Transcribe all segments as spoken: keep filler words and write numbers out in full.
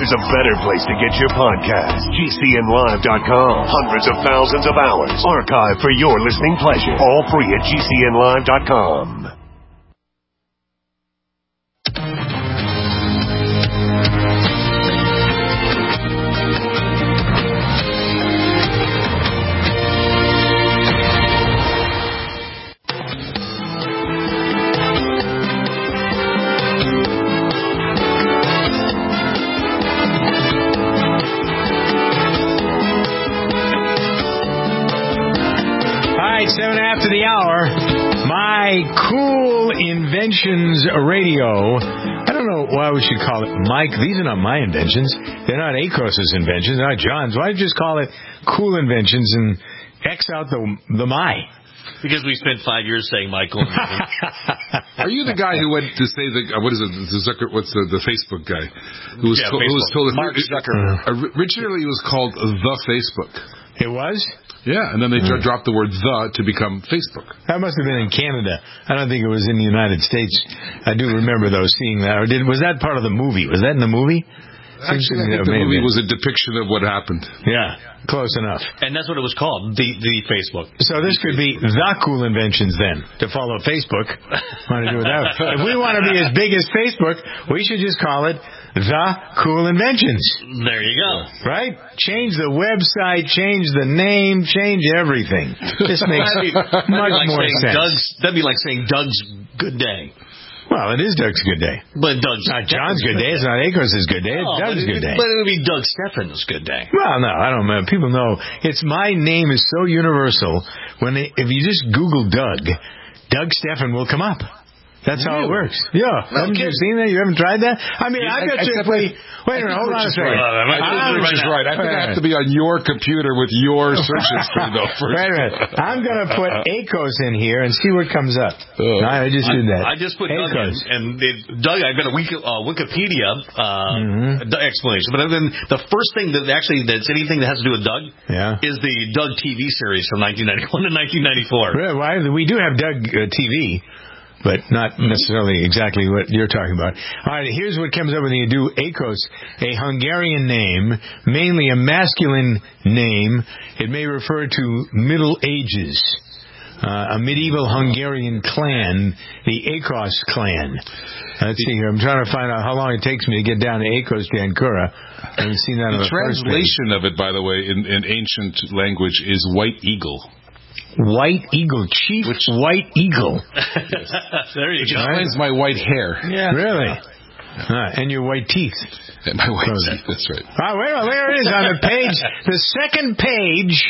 there's a better place to get your podcast. G C N live dot com. Hundreds of thousands of hours archived for your listening pleasure. All free at G C N live dot com. Seven after the hour, my Cool Inventions Radio. I don't know why we should call it, Mike, these are not my inventions. They're not ACOS's inventions. They're not John's. Why don't you just call it Cool Inventions and X out the the my? Because we spent five years saying Michael. Are you the guy who went to say the uh, what is it? The Zucker, what's the, the Facebook guy who was, yeah, to, who was told Mark Zuckerberg? Uh, originally, it was called the Facebook. It was. Yeah, and then they mm. dropped the word "the" to become Facebook. That must have been in Canada. I don't think it was in the United States. I do remember, though, seeing that. Or did was that part of the movie? Was that in the movie? Actually, I think the movie was a depiction of what happened. Yeah, close enough. And that's what it was called, the the Facebook. So this could be the Cool Inventions then, to follow Facebook. Want to do it that way. If we want to be as big as Facebook, we should just call it the Cool Inventions. There you go. Right? Change the website, change the name, change everything. This makes that'd be, much that'd be like more sense. Doug's, that'd be like saying Doug's Good Day. Well, it is Doug's Good Day. But Doug's not John's Good Day. It's not Acos' Good Day. It's oh, Doug's Good Day. But it would be Doug Steffen's Good Day. Well, no, I don't know. People know. It's my name is so universal. When they, if you just Google Doug, Doug Steffen will come up. That's how it works. Yeah. No, haven't you seen that? You haven't tried that? I mean, I bet you if we... Wait a minute, hold on a second. I think Rich is right. I think I have to be on your computer with your search history, though, first. Wait a minute. I'm going to put Acos in here and see what comes up. Oh. I just did that. I just put Doug in, and it, Doug, I've got a Wiki, uh, Wikipedia uh, mm-hmm. explanation. But then the first thing that actually that's anything that has to do with Doug yeah. is the Doug T V series from nineteen ninety-one to nineteen ninety-four. Really? Why? We do have Doug uh, T V. But not necessarily exactly what you're talking about. All right, here's what comes up when you do Acos, a Hungarian name, mainly a masculine name. It may refer to Middle Ages, uh, a medieval Hungarian clan, the Acos clan. Let's see here. I'm trying to find out how long it takes me to get down to Acos Jankura. I haven't seen that on the translation of it, by the way, in, in ancient language is White Eagle. White Eagle, Chief Which, White Eagle. Yes. There you Which go. explains my white hair. Yeah. Really? Yeah. Uh, and your white teeth. And my white so, teeth, that's right. Oh, wait, there it is on the page. The second page,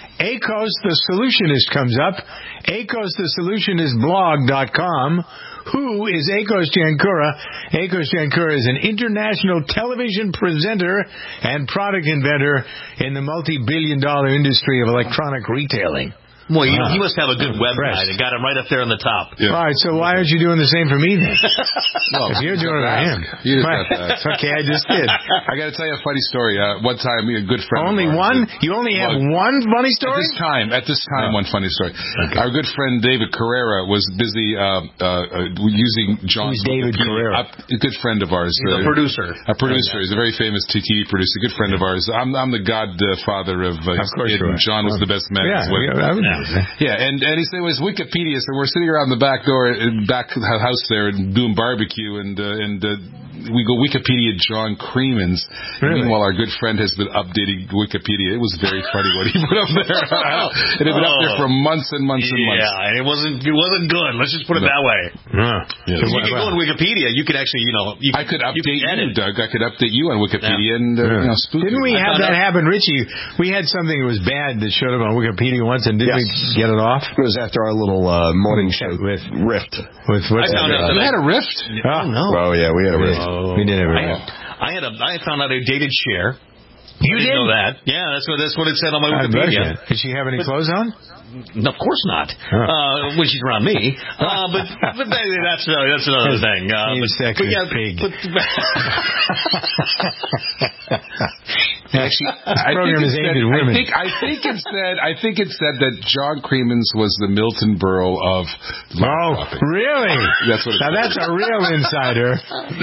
Acos the Solutionist comes up. Acos the Solutionist blog dot com. Who is Acos Jankura? Acos Jankura is an international television presenter and product inventor in the multi-billion dollar industry of electronic retailing. Well, you, wow. He must have a good web guide. It got him right up there on the top. Yeah. All right, so why aren't you doing the same for me then? Well, if you're doing it, I am. You just got that. It's okay, I just did. I got to tell you a funny story. Uh, one time, a good friend. Only of one? ours, You only have well, one funny story? At this time, at this time, oh. one funny story. Okay. Our good friend David Carrera was busy uh, uh, using John's. Who's David Carrera? A, a good friend of ours. He's uh, a producer. A producer. He's a very famous T V producer. A good friend of ours. I'm, I'm the godfather of uh, his of course kid, and John was the best man. Yeah, yeah, I would know that. Yeah, and And he said it was Wikipedia, so we're sitting around the back door, back house there, and doing barbecue, and uh, and uh, we go Wikipedia John Creemans. Really? Meanwhile, our good friend has been updating Wikipedia. It was very funny what he put up there. It had been up there for months and months and months. Yeah, and it wasn't it wasn't good. Let's just put it no. that way. Yeah. Yeah. So you could go on Wikipedia. You could actually, you know, you I could update you, you Doug. I could update you on Wikipedia, yeah. and uh, yeah. you know, spook Didn't we you. have that happen, Richie? We had something that was bad that showed up on Wikipedia once, and didn't yes. we get it off? It was after our little uh, morning show with Rift. With what's I found that? out you had a Rift? Oh no. Oh yeah, we had a Rift. Oh. We did have a Rift. I had a. I found out I dated Cher. You I didn't did? know that? Yeah, that's what that's what it said on my Wikipedia. Did she have any but, clothes on? Of course not. Oh. Uh, when she's around me. Uh, but but that, that's uh, that's another thing. Uh, you but, sexist but yeah, pig. But, Actually, I program think is it aimed said, at women. I think, I think it said. I think it said that John Creemans was the Milton Berle of. Oh, really? That's what. It now said. that's a real insider.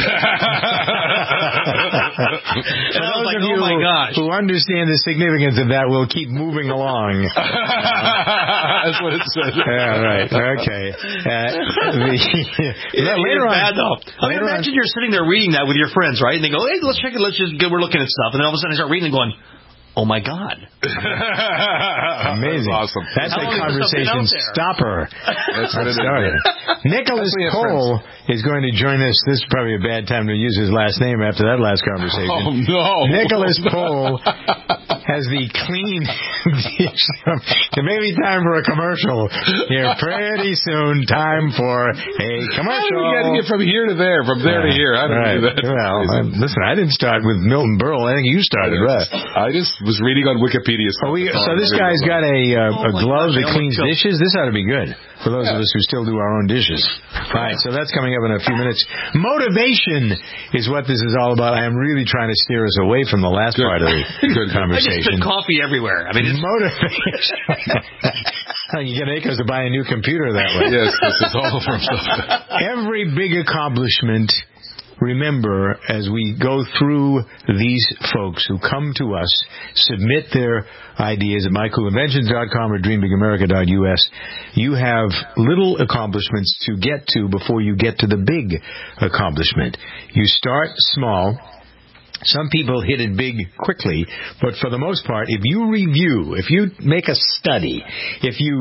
And I was like, Those of oh you my gosh. who understand the significance of that will keep moving along. That's what it said. Yeah, right. Okay. Uh, the, It, later it's on, bad though. I mean, later imagine you're sitting there reading that with your friends, right? And they go, "Hey, let's check it. Let's just go. We're looking at stuff." And then all of a sudden, I start reading and going, "Oh my God!" Amazing. That's awesome. That's How a long has this stuff been conversation out there? stopper. That's what it is. Started. Nicholas That's Cole is going to join us. This is probably a bad time to use his last name after that last conversation. Oh no! Nicholas Cole has the clean dish. It may be time for a commercial. Here, pretty soon, time for a commercial. You got to get from here to there, from there to here. I don't right. do that. Well, I, listen, I didn't start with Milton Berle. I think you started, right? I just was reading on Wikipedia. So, we, so this guy's got a, uh, a Oh, glove gosh, that I cleans almost dishes. This ought to be good for those of us who still do our own dishes. All right, so that's coming up in a few minutes. Motivation is what this is all about. I am really trying to steer us away from the last Good. part of the I good just conversation. spit coffee everywhere. I mean, it's Motivation. You get Akos to buy a new computer that way. Yes, this is all from Every big accomplishment, remember, as we go through these folks who come to us, submit their ideas at my cool inventions dot com or dream big america dot u s, you have little accomplishments to get to before you get to the big accomplishment. You start small. Some people hit it big quickly, but for the most part, if you review, if you make a study, if you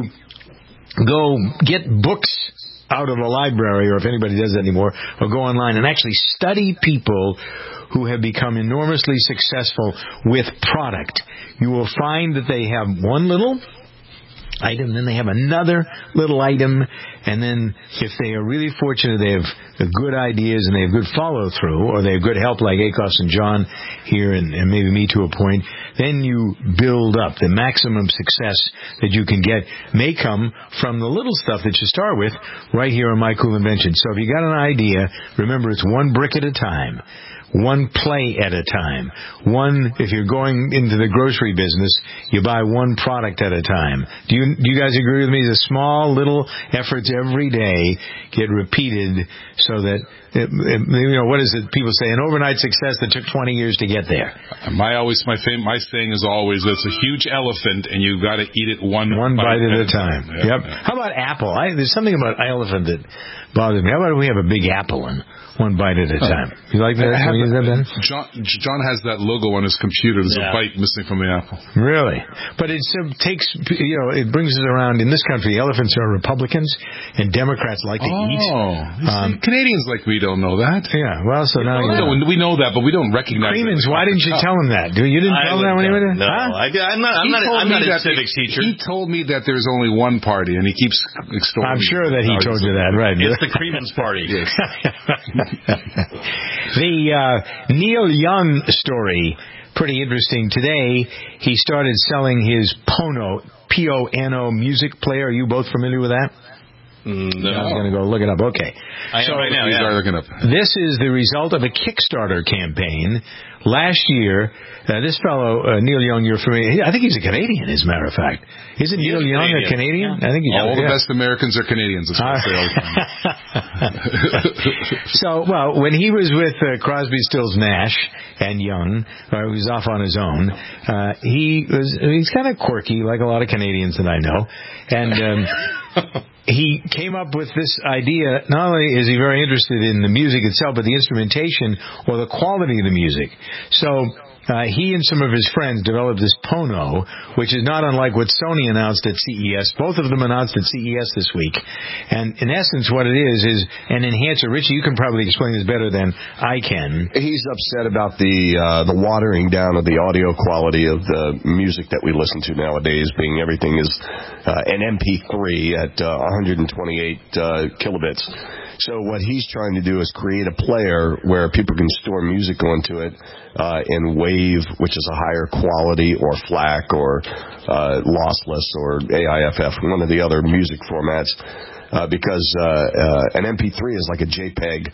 go get books out of a library, or if anybody does that anymore, or go online and actually study people who have become enormously successful with product, you will find that they have one little item, then they have another little item, and then if they are really fortunate, they have good ideas and they have good follow-through, or they have good help like Akos and John here, and, and maybe me to a point, then you build up. The maximum success that you can get may come from the little stuff that you start with right here on My Cool Invention. So if you got an idea, remember it's one brick at a time. One play at a time. One, if you're going into the grocery business, you buy one product at a time. Do you do you guys agree with me? The small little efforts every day get repeated so that, it, it, you know, what is it people say? An overnight success that took twenty years to get there. My always my fam- my saying is always it's a huge elephant and you've got to eat it one one bite, bite at a time. Yeah, Yep. yeah. How about apple? I, there's something about elephant that bothers me. How about we have a big apple and one bite at a time? You like that? I have Can you use that, Ben? John, John has that logo on his computer. There's Yeah. a bite missing from the apple. Really? But it uh, takes, you know, it brings us around. In this country, elephants are Republicans, and Democrats like to eat. Oh, um, Canadians like we don't know that. Yeah, well, so now We you know. know, we know that, but we don't recognize Creemans, it. why didn't you tell him that? Do You didn't I tell him that when he wouldn't went in? know. Huh? I, I'm not. I'm He not. told I'm not me a that civics teacher. He told me that there's only one party, and he keeps extolling. I'm sure that he Oh, told he's- you that, right? It's the Creemans party. Yes. The uh, Neil Young story, pretty interesting. Today, he started selling his Pono, P O N O music player. Are you both familiar with that? No. I was going to go look it up. Okay. I am So right now. He's Yeah. looking up. this is the result of a Kickstarter campaign. Last year, uh, this fellow, uh, Neil Young, you're familiar. I think he's a Canadian, as a matter of fact. Isn't He Neil is Young Canadian. a Canadian? I think he's All the yeah. best Americans are Canadians. That's what I say all the time. So, well, when he was with uh, Crosby, Stills, Nash, and Young, uh, he was off on his own. Uh, he was he's kind of quirky, like a lot of Canadians that I know, and um, he came up with this idea. Not only is he very interested in the music itself, but the instrumentation or the quality of the music. So. Uh, he and some of his friends developed this Pono, which is not unlike what Sony announced at C E S. Both of them announced at C E S this week. And in essence, what it is, is an enhancer. Richie, you can probably explain this better than I can. He's upset about the uh, the watering down of the audio quality of the music that we listen to nowadays, being everything is uh, an M P three at uh, one hundred twenty-eight uh, kilobits. So what he's trying to do is create a player where people can store music onto it uh, in WAVE, which is a higher quality, or FLAC, or uh, lossless, or A I F F, one of the other music formats, uh, because uh, uh, an M P three is like a JPEG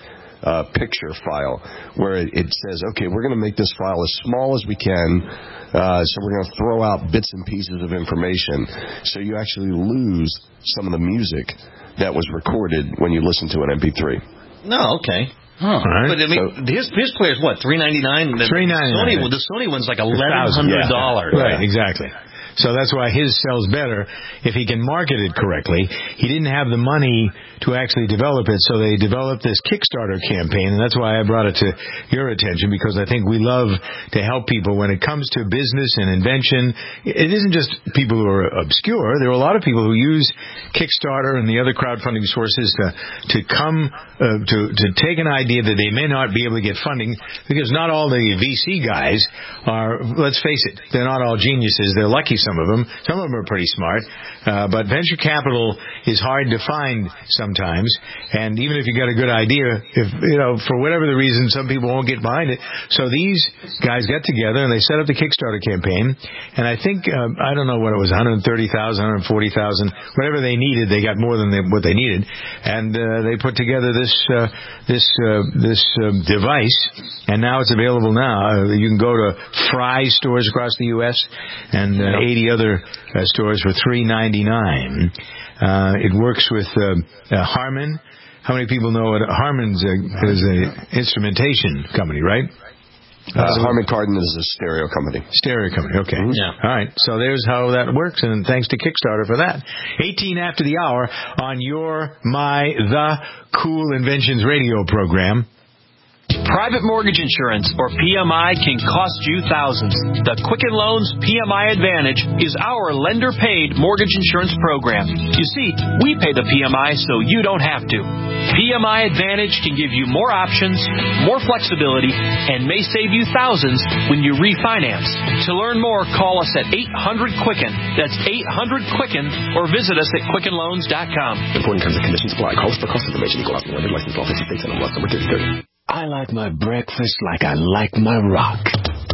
uh, picture file where it, it says, okay, we're going to make this file as small as we can, uh, so we're going to throw out bits and pieces of information, so you actually lose some of the music that was recorded when you listen to an M P three. No, okay. Huh. Right. But I mean, so, his his player's what, three ninety nine? Three ninety nine. Sony, the Sony one's like eleven hundred dollars. Yeah. Right, exactly. So that's why his sells better if he can market it correctly. He didn't have the money to actually develop it, so they developed this Kickstarter campaign, and that's why I brought it to your attention, because I think we love to help people when it comes to business and invention. It isn't just people who are obscure. There are a lot of people who use Kickstarter and the other crowdfunding sources to to come uh, to to take an idea that they may not be able to get funding, because not all the V C guys are, let's face it, they're not all geniuses. They're lucky, some of them. Some of them are pretty smart. Uh, but venture capital is hard to find sometimes. And even if you got a good idea, if, you know, for whatever the reason, some people won't get behind it. So these guys got together and they set up the Kickstarter campaign. And I think, uh, I don't know what it was, one hundred thirty thousand dollars, one hundred forty thousand dollars, whatever they needed, they got more than they, what they needed. And uh, they put together this, uh, this, uh, this uh, device. And now it's available now. Uh, you can go to Fry stores across the U S and uh, eighty other uh, stores for three ninety-nine. Uh, it works with uh, uh, Harman. How many people know what Harman's a, is an instrumentation company, right? Uh, Harman Kardon is a stereo company. Stereo company, okay. Mm-hmm. Yeah. All right, so there's how that works, and thanks to Kickstarter for that. eighteen after the hour on your, my, the Cool Inventions radio program. Private mortgage insurance, or P M I, can cost you thousands. The Quicken Loans P M I Advantage is our lender-paid mortgage insurance program. You see, we pay the P M I so you don't have to. P M I Advantage can give you more options, more flexibility, and may save you thousands when you refinance. To learn more, call us at eight hundred Quicken. That's eight hundred Quicken, or visit us at quicken loans dot com. Important terms and conditions apply. Calls for cost information equal option lender license law fifty states and number thirty thirty. I like my breakfast like I like my rock.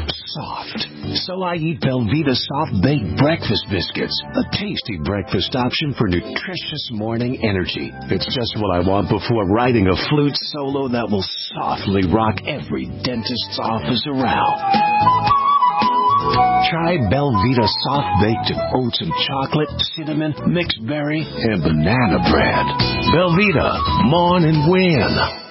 Soft. So I eat Belvita Soft Baked Breakfast Biscuits, a tasty breakfast option for nutritious morning energy. It's just what I want before writing a flute solo that will softly rock every dentist's office around. Try Belvita Soft Baked oats and chocolate, cinnamon, mixed berry, and banana bread. Belvita, mourn and win.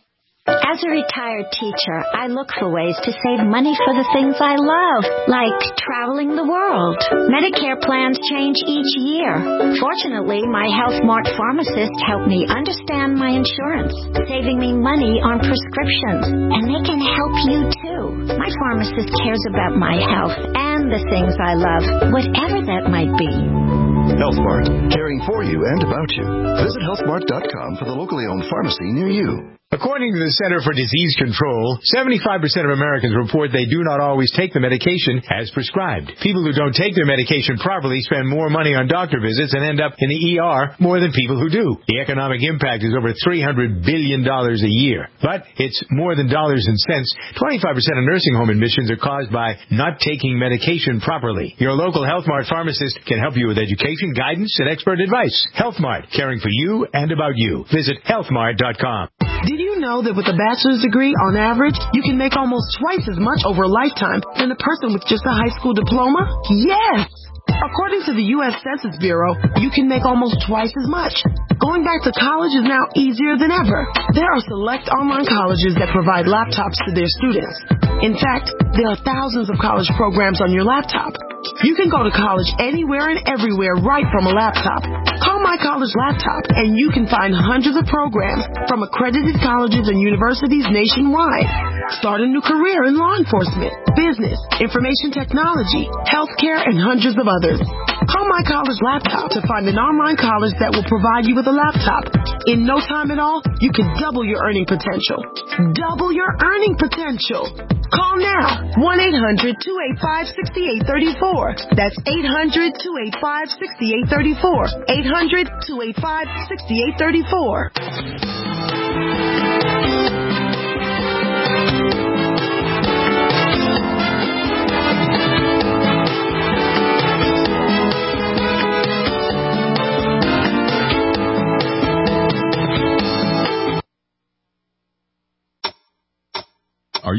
As a retired teacher, I look for ways to save money for the things I love, like traveling the world. Medicare plans change each year. Fortunately, my HealthMart pharmacist helped me understand my insurance, saving me money on prescriptions. And they can help you, too. My pharmacist cares about my health and the things I love, whatever that might be. HealthMart, caring for you and about you. Visit health mart dot com for the locally owned pharmacy near you. According to the Center for Disease Control, seventy-five percent of Americans report they do not always take the medication as prescribed. People who don't take their medication properly spend more money on doctor visits and end up in the E R more than people who do. The economic impact is over three hundred billion dollars a year. But it's more than dollars and cents. twenty-five percent of nursing home admissions are caused by not taking medication properly. Your local HealthMart pharmacist can help you with education, guidance, and expert advice. HealthMart, caring for you and about you. Visit health mart dot com. Did you know that with a bachelor's degree, on average, you can make almost twice as much over a lifetime than a person with just a high school diploma? Yes! According to the U S Census Bureau, you can make almost twice as much. Going back to college is now easier than ever. There are select online colleges that provide laptops to their students. In fact, there are thousands of college programs on your laptop. You can go to college anywhere and everywhere right from a laptop. Call My College Laptop and you can find hundreds of programs from accredited colleges and universities nationwide. Start a new career in law enforcement, business, information technology, healthcare, and hundreds of others. Call My College Laptop to find an online college that will provide you with a laptop. In no time at all, you can double your earning potential. Double your earning potential. Call now, one eight hundred two eight five six eight three four. That's eight hundred two eight five six eight three four. eight hundred two eight five six eight three four.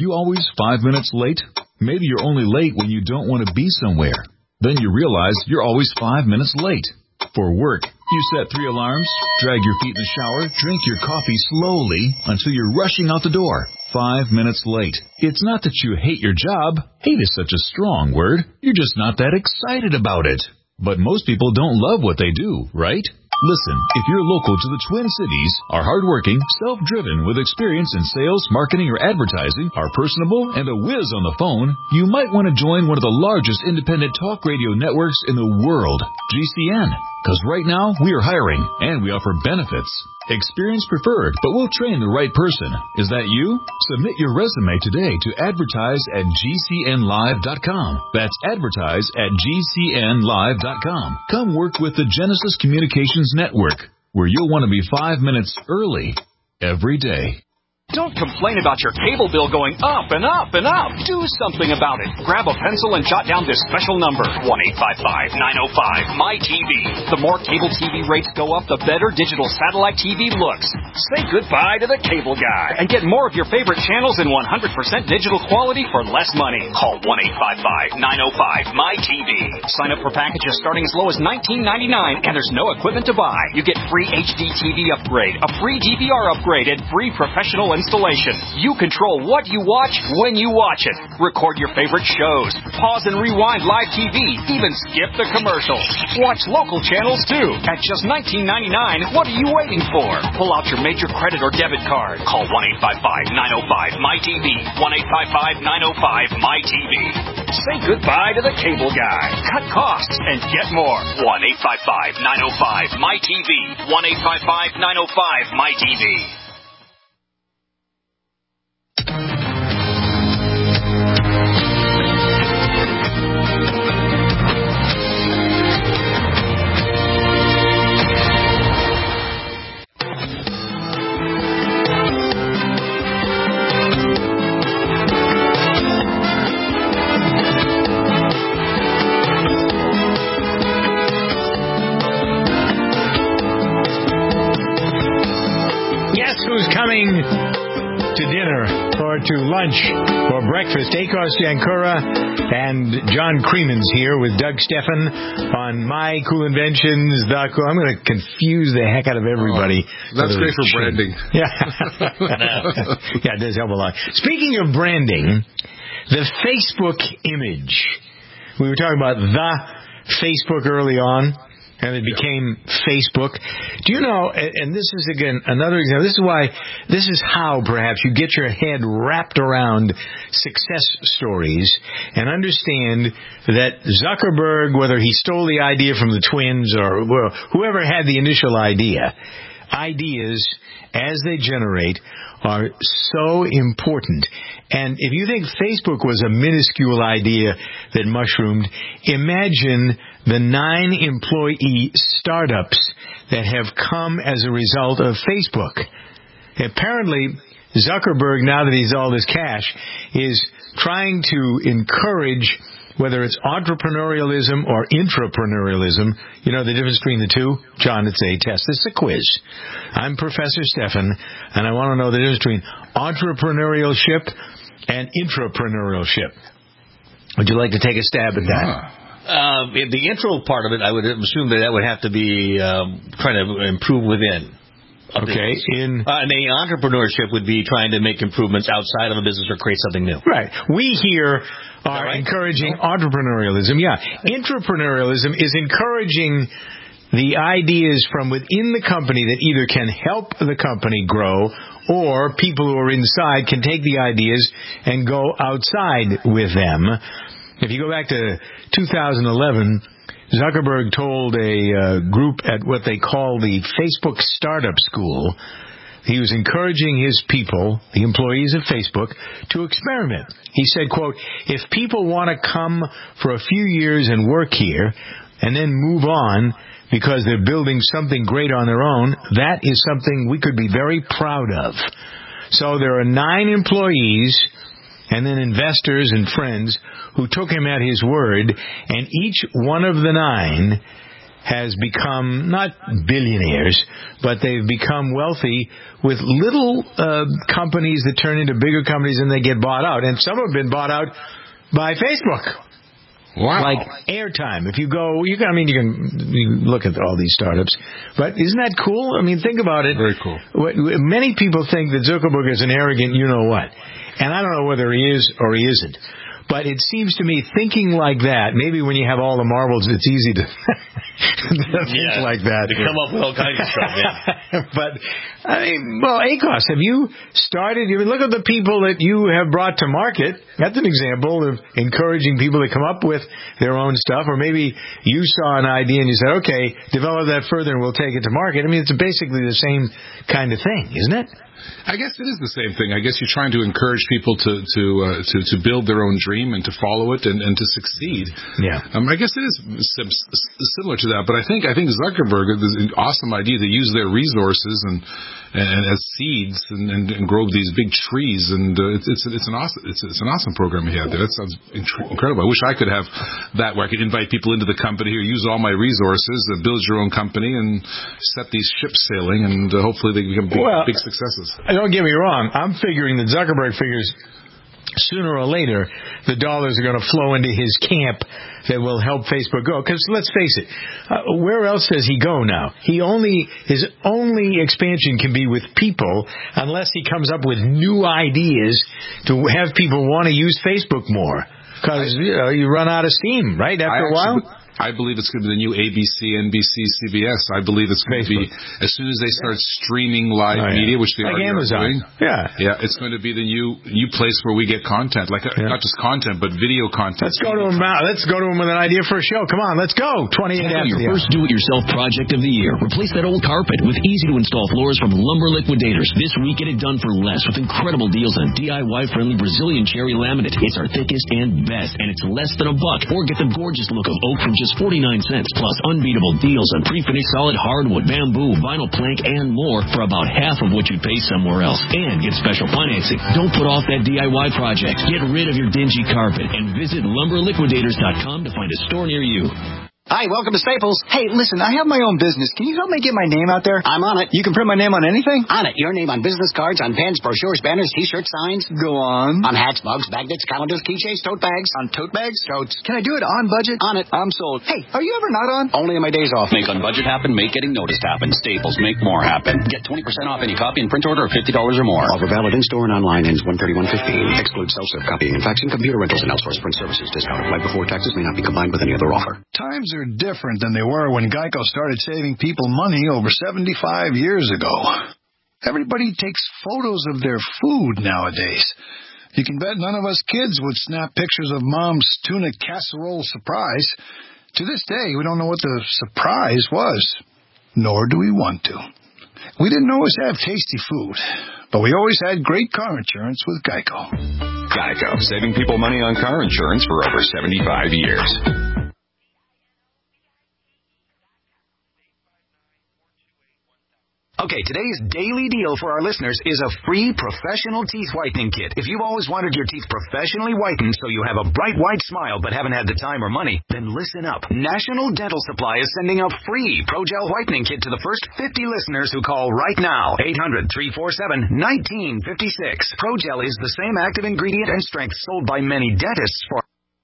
you always five minutes late? Maybe you're only late when you don't want to be somewhere. Then you realize you're always five minutes late. For work, you set three alarms, drag your feet in the shower, drink your coffee slowly until you're rushing out the door. Five minutes late. It's not that you hate your job. Hate is such a strong word. You're just not that excited about it. But most people don't love what they do, right? Listen, if you're local to the Twin Cities, are hardworking, self-driven, with experience in sales, marketing, or advertising, are personable, and a whiz on the phone, you might want to join one of the largest independent talk radio networks in the world, G C N. Because right now, we are hiring, and we offer benefits. Experience preferred, but we'll train the right person. Is that you? Submit your resume today to advertise at G C N live dot com. That's advertise at G C N live dot com. Come work with the Genesis Communications Network, where you'll want to be five minutes early every day. Don't complain about your cable bill going up and up and up. Do something about it. Grab a pencil and jot down this special number, one eight five five, nine oh five, M Y T V. The more cable T V rates go up, the better digital satellite T V looks. Say goodbye to the cable guy and get more of your favorite channels in one hundred percent digital quality for less money. Call one eight five five, nine oh five, M Y T V. Sign up for packages starting as low as nineteen ninety-nine, and there's no equipment to buy. You get free H D T V upgrade, a free D V R upgrade, and free professional installation. You control what you watch when you watch it. Record your favorite shows. Pause and rewind live T V. Even skip the commercials. Watch local channels too. At just nineteen ninety-nine, what are you waiting for? Pull out your major credit or debit card. Call one eight five five, nine oh five, M Y T V. one eight five five, nine oh five, M Y T V. Say goodbye to the cable guy. Cut costs and get more. one eight five five, nine oh five, M Y T V. one eight five five, nine oh five, M Y T V. Who's coming to dinner or to lunch or breakfast? Akos Jankura and John Creeman's here with Doug Stephan on my cool inventions dot com. I'm going to confuse the heck out of everybody. Oh, that's for great for chin. branding. Yeah. Yeah, it does help a lot. Speaking of branding, the Facebook image. We were talking about the Facebook early on. And it became Facebook. Do you know, and this is, again, another example. This is why, this is how, perhaps, you get your head wrapped around success stories and understand that Zuckerberg, whether he stole the idea from the twins or well, whoever had the initial idea, ideas, as they generate, are so important. And if you think Facebook was a minuscule idea that mushroomed, imagine the nine employee startups that have come as a result of Facebook. Apparently, Zuckerberg, now that he's all this cash, is trying to encourage, whether it's entrepreneurialism or intrapreneurialism. You know the difference between the two? John, it's a test. It's a quiz. I'm Professor Stephan, and I want to know the difference between entrepreneurship and intrapreneurship. Would you like to take a stab at that? Yeah. Uh, the intro part of it, I would assume that that would have to be um, trying to improve within. Okay. In uh, and the entrepreneurship would be trying to make improvements outside of a business or create something new. Right. We here are right? encouraging entrepreneurialism. Yeah. Intrapreneurialism is encouraging the ideas from within the company that either can help the company grow, or people who are inside can take the ideas and go outside with them. If you go back to two thousand eleven, Zuckerberg told a uh, group at what they call the Facebook Startup School, he was encouraging his people, the employees of Facebook, to experiment. He said, quote, if people want to come for a few years and work here and then move on because they're building something great on their own, that is something we could be very proud of. So there are nine employees and then investors and friends who took him at his word, and each one of the nine has become not billionaires, but they've become wealthy with little uh, companies that turn into bigger companies and they get bought out. And some have been bought out by Facebook. Wow. Like Airtime. If you go, you can, I mean, you can you look at all these startups, but isn't that cool? I mean, think about it. Very cool. Many people think that Zuckerberg is an arrogant you-know-what. And I don't know whether he is or he isn't. But it seems to me, thinking like that, maybe when you have all the marbles, it's easy to, to think yeah, like that. To come up with all kinds of stuff, yeah. But, I mean, well, ACOS, have you started, I mean, look at the people that you have brought to market. That's an example of encouraging people to come up with their own stuff. Or maybe you saw an idea and you said, okay, develop that further and we'll take it to market. I mean, it's basically the same kind of thing, isn't it? I guess it is the same thing. I guess you're trying to encourage people to to uh, to, to build their own dream and to follow it and, and to succeed. Yeah. Um, I guess it is sim- similar to that. But I think I think Zuckerberg is an awesome idea to use their resources and and as seeds and, and, and grow these big trees. And uh, it's it's it's an awesome it's it's an awesome program he had there. That sounds incredible. I wish I could have that where I could invite people into the company here, use all my resources, uh, build your own company, and set these ships sailing, and uh, hopefully they become big, well, big successes. Don't get me wrong. I'm figuring that Zuckerberg figures sooner or later the dollars are going to flow into his camp that will help Facebook go. Because let's face it, uh, where else does he go now? He only his only expansion can be with people unless he comes up with new ideas to have people want to use Facebook more. Because you know, you run out of steam, right? After I a while. Actually, I believe it's going to be the new A B C, N B C, C B S. I believe it's going Facebook. to be, as soon as they start streaming live oh, yeah. media, which they like already Amazon. are doing. Yeah. Yeah, it's going to be the new new place where we get content. Like yeah. Not just content, but video content. Let's go to him now. Let's go to him with an idea for a show. Come on, let's go. twenty-eight Tackle your first do-it-yourself project of the year. Replace that old carpet with easy-to-install floors from Lumber Liquidators. This week, get it done for less with incredible deals on D I Y-friendly Brazilian cherry laminate. It's our thickest and best, and it's less than a buck. Or get the gorgeous look of oak from just forty-nine cents. Plus unbeatable deals on pre-finished solid hardwood, bamboo, vinyl plank, and more for about half of what you'd pay somewhere else. And get special financing. Don't put off that D I Y project. Get rid of your dingy carpet and visit lumber liquidators dot com to find a store near you. Hi, welcome to Staples. Hey, listen, I have my own business. Can you help me get my name out there? I'm on it. You can print my name on anything? On it. Your name on business cards, on pens, brochures, banners, T-shirts, signs. Go on. On hats, mugs, magnets, calendars, keychains, tote bags. On tote bags? Totes. Can I do it on budget? On it. I'm sold. Hey, are you ever not on? Only on my days off. Make on budget happen. Make getting noticed happen. Staples. Make more happen. Get twenty percent off any copy and print order of fifty dollars or more. Offer valid in-store and online. Ends one thirty-one fifteen. Excludes self-serve copying and faxing, computer rentals, and outsourced print services. Discount applied before taxes. May not be combined with any other offer. Times are different than they were when Geico started saving people money over seventy-five years ago. Everybody takes photos of their food nowadays. You can bet none of us kids would snap pictures of Mom's tuna casserole surprise. To this day, we don't know what the surprise was, nor do we want to. We didn't always have tasty food, but we always had great car insurance with Geico. Geico, saving people money on car insurance for over seventy-five years. Okay, today's daily deal for our listeners is a free professional teeth whitening kit. If you've always wanted your teeth professionally whitened so you have a bright white smile but haven't had the time or money, then listen up. National Dental Supply is sending a free ProGel whitening kit to the first fifty listeners who call right now. eight hundred, three four seven, one nine five six. ProGel is the same active ingredient and strength sold by many dentists for...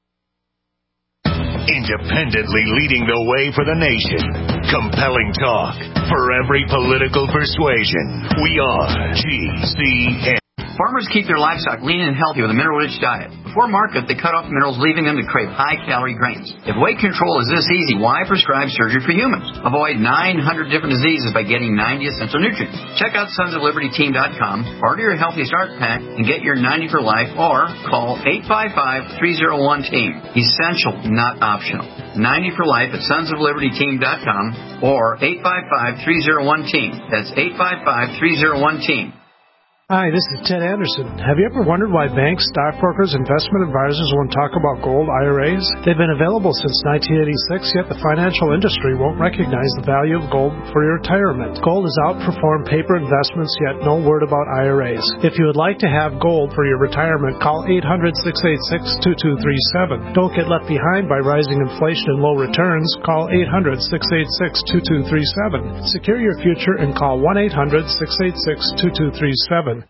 Independently leading the way for the nation. Compelling talk for every political persuasion. We are G C N. Farmers keep their livestock lean and healthy with a mineral-rich diet. Before market, they cut off minerals, leaving them to crave high-calorie grains. If weight control is this easy, why prescribe surgery for humans? Avoid nine hundred different diseases by getting ninety essential nutrients. Check out sons of liberty team dot com, order your Healthy Start Pack, and get your ninety for life, or call eight five five, three oh one, team. Essential, not optional. ninety for life at sons of liberty team dot com or eight five five, three oh one, team. That's eight five five, three oh one, team. Hi, this is Ted Anderson. Have you ever wondered why banks, stockbrokers, investment advisors won't talk about gold I R As? They've been available since nineteen eighty-six, yet the financial industry won't recognize the value of gold for your retirement. Gold has outperformed paper investments, yet no word about I R As. If you would like to have gold for your retirement, call eight hundred, six eight six, two two three seven. Don't get left behind by rising inflation and low returns. Call eight hundred, six eight six, two two three seven. Secure your future and call one eight hundred, six eight six, two two three seven.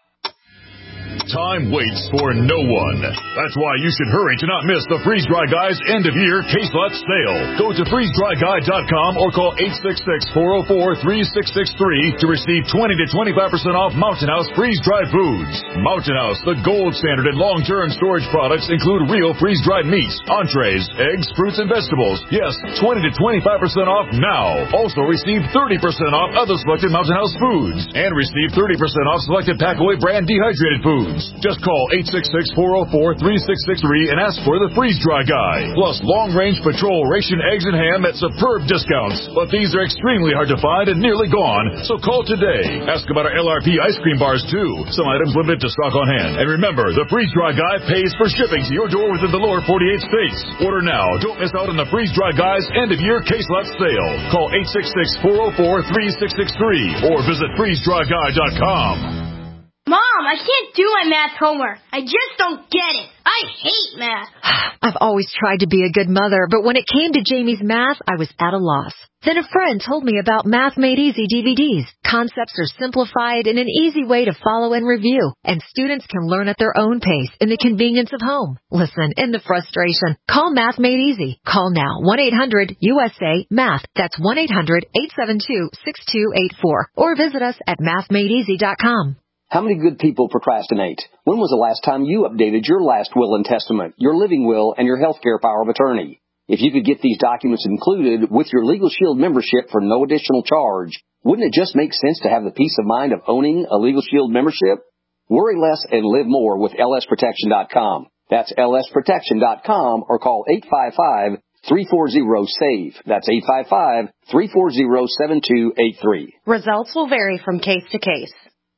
Time waits for no one. That's why you should hurry to not miss the Freeze Dry Guy's end-of-year case lot sale. Go to freeze dry guy dot com or call eight six six, four oh four, three six six three to receive twenty to twenty-five percent off Mountain House freeze-dried foods. Mountain House, the gold standard in long-term storage products, include real freeze-dried meats, entrees, eggs, fruits, and vegetables. Yes, twenty to twenty-five percent off now. Also receive thirty percent off other selected Mountain House foods. And receive thirty percent off selected Packaway brand dehydrated foods. Just call eight six six, four oh four, three six six three and ask for the Freeze Dry Guy. Plus long-range patrol ration eggs and ham at superb discounts. But these are extremely hard to find and nearly gone, so call today. Ask about our L R P ice cream bars, too. Some items limited to stock on hand. And remember, the Freeze Dry Guy pays for shipping to your door within the lower forty-eight states. Order now. Don't miss out on the Freeze Dry Guy's end-of-year case lot sale. Call eight six six, four oh four, three six six three or visit freeze dry guy dot com. Mom, I can't do my math homework. I just don't get it. I hate math. I've always tried to be a good mother, but when it came to Jamie's math, I was at a loss. Then a friend told me about Math Made Easy D V Ds. Concepts are simplified in an easy way to follow and review, and students can learn at their own pace in the convenience of home. Listen, in the frustration, call Math Made Easy. Call now, one eight hundred U S A MATH. That's one eight hundred, eight seven two, six two eight four. Or visit us at math made easy dot com. How many good people procrastinate? When was the last time you updated your last will and testament, your living will, and your health care power of attorney? If you could get these documents included with your Legal Shield membership for no additional charge, wouldn't it just make sense to have the peace of mind of owning a Legal Shield membership? Worry less and live more with L S protection dot com. That's L S protection dot com or call eight five five, three four zero, SAVE. That's eight five five, three four zero, seven two eight three. Results will vary from case to case.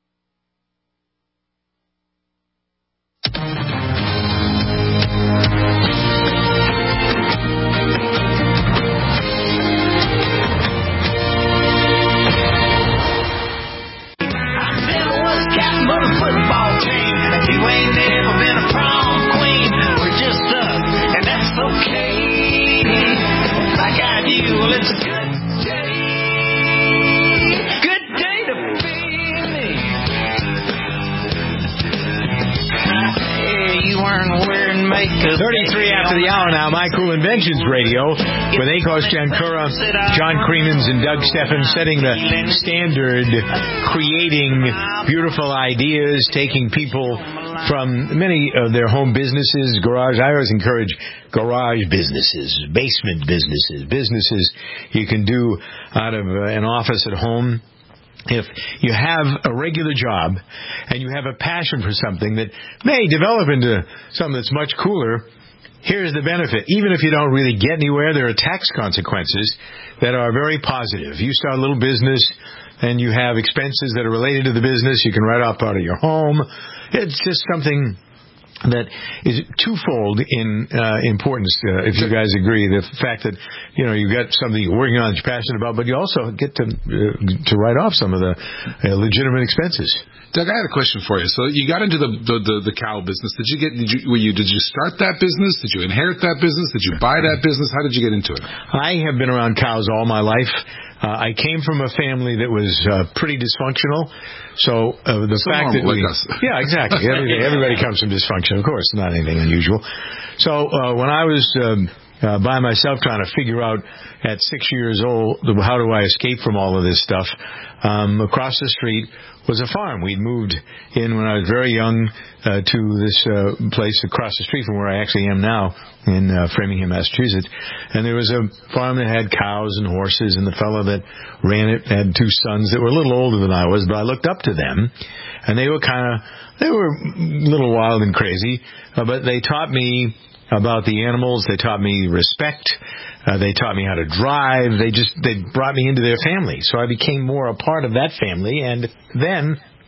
thirty-three after the hour now, My Cool Inventions Radio, with Akos Jankura, John Creemans, and Doug Steffen setting the standard, creating beautiful ideas, taking people from many of their home businesses, garage. I always encourage garage businesses, basement businesses, businesses you can do out of an office at home. If you have a regular job and you have a passion for something that may develop into something that's much cooler, here's the benefit. Even if you don't really get anywhere, there are tax consequences that are very positive. You start a little business and you have expenses that are related to the business. You can write off part of your home. It's just something that is twofold in uh, importance, uh, if you guys agree. The fact that, you know, you've got something you're working on that you're passionate about, but you also get to uh, to write off some of the uh, legitimate expenses. Doug, I had a question for you. So you got into the the, the, the cow business. Did you get? Did you, were you? Did you start that business? Did you inherit that business? Did you buy that business? How did you get into it? I have been around cows all my life. Uh, I came from a family that was uh, pretty dysfunctional. So uh, the so fact that we, like us. yeah, exactly. Everybody, everybody comes from dysfunction, of course. Not anything unusual. So uh, when I was um, uh, by myself trying to figure out at six years old how do I escape from all of this stuff, um, across the street was a farm. We'd moved in when I was very young uh, to this uh, place across the street from where I actually am now in uh, Framingham, Massachusetts. And there was a farm that had cows and horses, and the fellow that ran it had two sons that were a little older than I was, but I looked up to them. And they were kind of, they were a little wild and crazy, uh, but they taught me about the animals. They taught me respect. Uh, they taught me how to drive. They just, they brought me into their family. So I became more a part of that family. And then,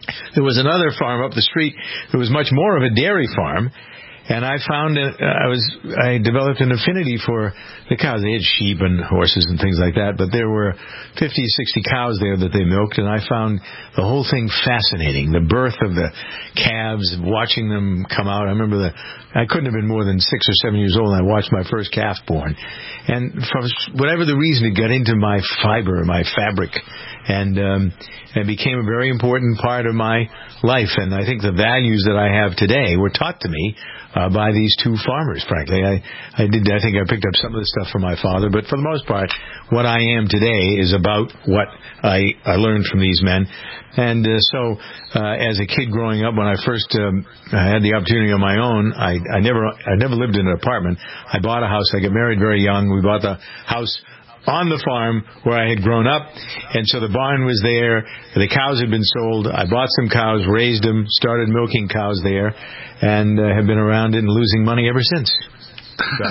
there was another farm up the street that was much more of a dairy farm. And I found that I was I developed an affinity for the cows. They had sheep and horses and things like that, but there were fifty, sixty cows there that they milked, and I found the whole thing fascinating. The birth of the calves, watching them come out. I remember the I couldn't have been more than six or seven years old, and I watched my first calf born. And for whatever the reason, it got into my fiber, my fabric, and um, it became a very important part of my life. And I think the values that I have today were taught to me Uh, by these two farmers, frankly. I, I did, I think I picked up some of the stuff from my father, but for the most part, what I am today is about what I, I learned from these men. And uh, so, uh, as a kid growing up, when I first um, I had the opportunity on my own, I, I never, I never lived in an apartment. I bought a house. I got married very young. We bought the house on the farm where I had grown up, and so the barn was there. The cows had been sold. I bought some cows, raised them, started milking cows there, and uh, have been around it and losing money ever since. So,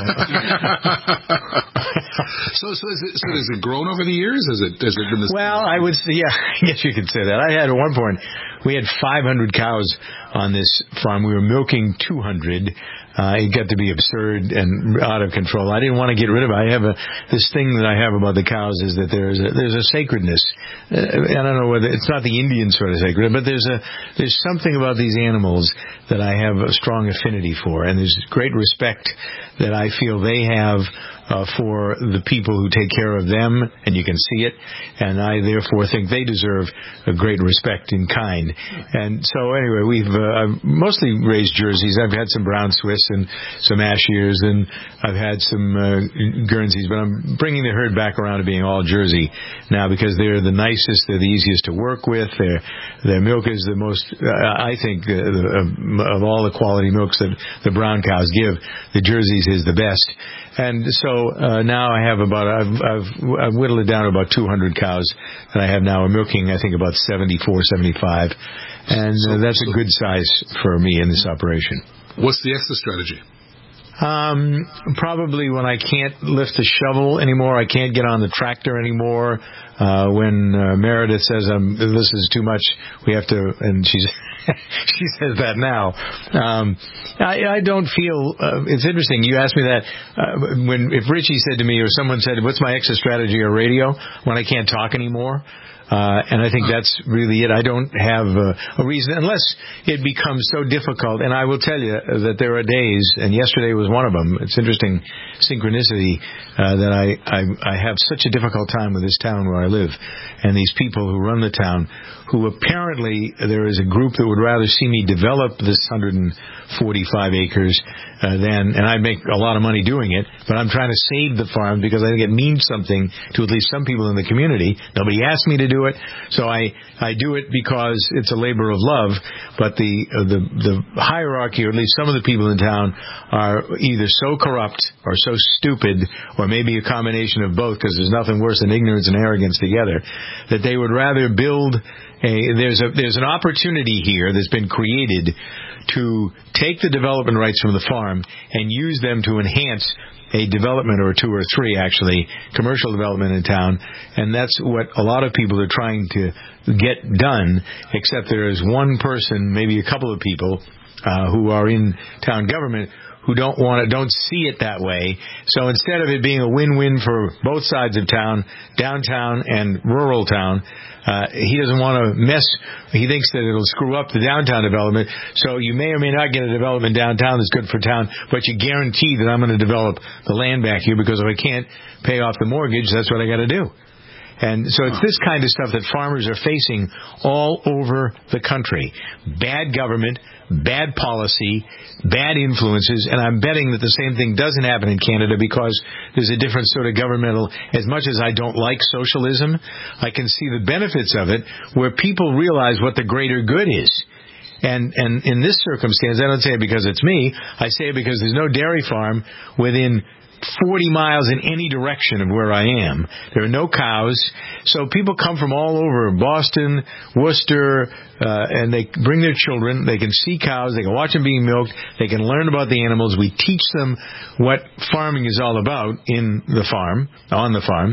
so, so, is it, so has it grown over the years? Has it, has it been this? Well, I would say, yeah, I guess you could say that. I had at one point, we had five hundred cows on this farm. We were milking two hundred. Uh, it got to be absurd and out of control. I didn't want to get rid of it. I have a, this thing that I have about the cows is that there's a, there's a sacredness. Uh, I don't know whether it's not the Indian sort of sacred, but there's a, there's something about these animals that I have a strong affinity for, and there's great respect that I feel they have uh, for the people who take care of them, and you can see it, and I therefore think they deserve a great respect in kind. And so anyway, we've uh, I've mostly raised Jerseys. I've had some brown Swiss and some Ashiers, and I've had some uh, Guernseys, but I'm bringing the herd back around to being all Jersey now because they're the nicest, they're the easiest to work with, their their milk is the most, uh, I think, uh, the, uh, of all the quality milks that the brown cows give, the Jerseys is the best. And so uh, now I have about, I've, I've, I've whittled it down to about two hundred cows that I have now. I'm milking, I think, about seventy-four, seventy-five. And uh, that's a good size for me in this operation. What's the exit strategy? Um, probably when I can't lift the shovel anymore, I can't get on the tractor anymore. Uh, when uh, Meredith says, um, this is too much, we have to, and she's, she says that now. Um, I, I don't feel, uh, it's interesting, you asked me that, uh, when, if Richie said to me, or someone said, what's my exit strategy or radio, when I can't talk anymore? Uh, and I think that's really it. I don't have uh, a reason, unless it becomes so difficult. And I will tell you that there are days, and yesterday was one of them. It's interesting synchronicity uh, that I, I I have such a difficult time with this town where I live, and these people who run the town, who apparently there is a group that would rather see me develop this one hundred forty-five acres uh, than, and I make a lot of money doing it, but I'm trying to save the farm because I think it means something to at least some people in the community. Nobody asked me to do it, so I, I do it because it's a labor of love, but the, uh, the, the hierarchy, or at least some of the people in town, are either so corrupt or so stupid, or maybe a combination of both, because there's nothing worse than ignorance and arrogance together, that they would rather build a, there's a, there's an opportunity here that's been created to take the development rights from the farm and use them to enhance a development, or two or three actually, commercial development in town, and that's what a lot of people are trying to get done, except there is one person, maybe a couple of people, uh, who are in town government who don't want to, don't see it that way. So instead of it being a win-win for both sides of town, downtown and rural town, uh, he doesn't want to mess, he thinks that it'll screw up the downtown development. So you may or may not get a development downtown that's good for town, but you guarantee that I'm going to develop the land back here, because if I can't pay off the mortgage, that's what I got to do. And so it's this kind of stuff that farmers are facing all over the country. Bad government, bad policy, bad influences, and I'm betting that the same thing doesn't happen in Canada, because there's a different sort of governmental, as much as I don't like socialism, I can see the benefits of it, where people realize what the greater good is. And and in this circumstance, I don't say it because it's me, I say it because there's no dairy farm within forty miles in any direction of where I am. There are no cows. So people come from all over, Boston, Worcester, uh, and they bring their children. They can see cows. They can watch them being milked. They can learn about the animals. We teach them what farming is all about in the farm, on the farm.